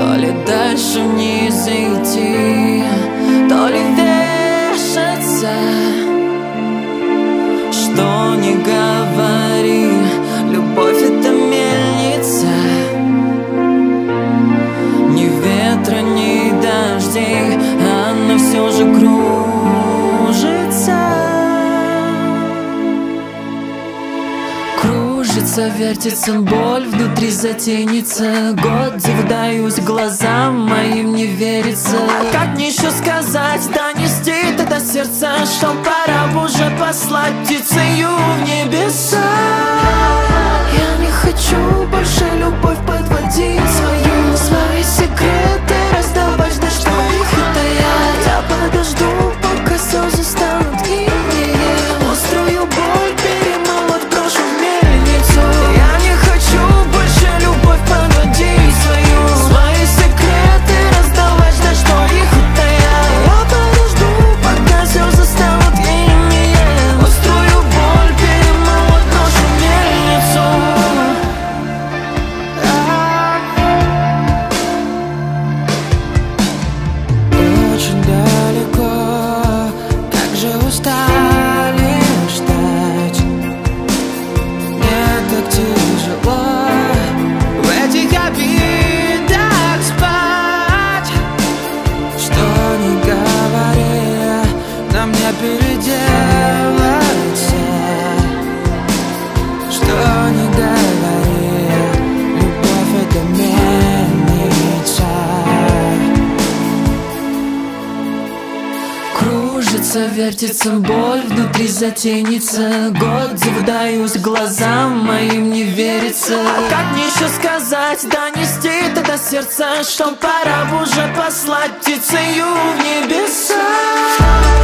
То ли дальше вниз идти, то ли вешаться. Что не говори, любовь — это мельница. Ни ветра, ни дождей, она все же кружится. Кружится, вертится, боль внутри затенится. Год выдаюсь глазам моим, не верится. А как мне еще сказать, донести это до сердца, что пора бы уже послать птицею в небеса. Я не хочу больше любовь подводить свою, свои секреты раздавать, да что их утаять. Я подожду, пока слезы станут гибнее, острую боль перемолоть брошу в мельницу. Я не хочу больше любовь подводить свою, свои секреты раздавать, да что их утаять. Я подожду, пока слезы станут гибнее, острую боль перемолоть брошу в мельницу. Очень далеко, как же устали ждать. Мне так тяжело в этих обидах спать. Что ни говори, нам не переделаться. Что ни говори, любовь — это мельница. Кружится, вертится, боль внутри затенится. Год выдаюсь глазам моим, не верится. А как мне еще сказать, донести это до сердца, что пора бы уже послать птицею в небеса.